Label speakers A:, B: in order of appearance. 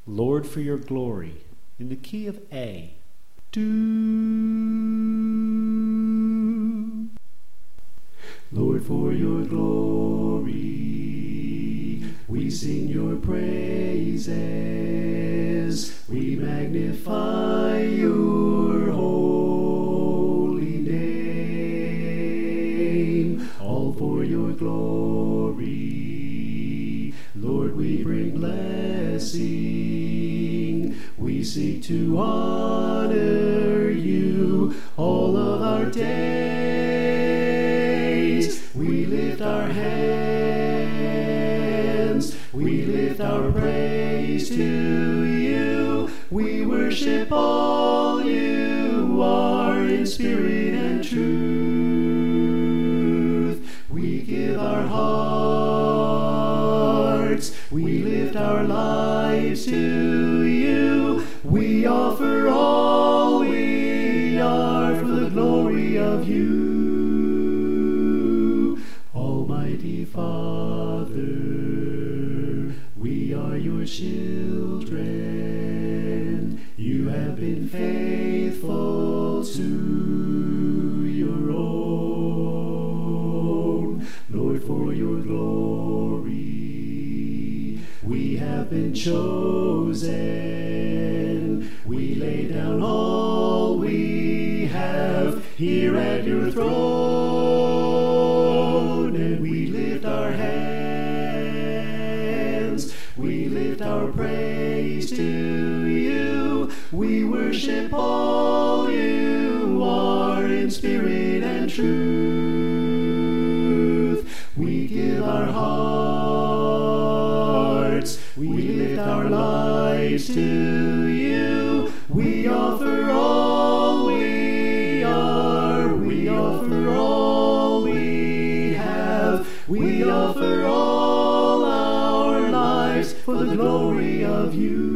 A: Lord, for your glory, in the key of A. Do. Lord, for your glory, we sing your praises. We magnify your holy name. All for your glory, Lord, we bring blessing. We seek to honor you all of our days. We lift our hands, we lift our praise to you. We worship all you are in spirit and truth. We give our hearts, we lift our lives to you. We offer all we are for the glory of you. Almighty Father, we are your children. You have been faithful to your own. Lord, for your glory, we have been chosen. We lay down all we have here at your throne, and we lift our hands, we lift our praise to you. We worship all you are in spirit and truth. We give our hearts, we lift our lives to you. We offer all we are, we offer all we have. We offer all our lives for the glory of you.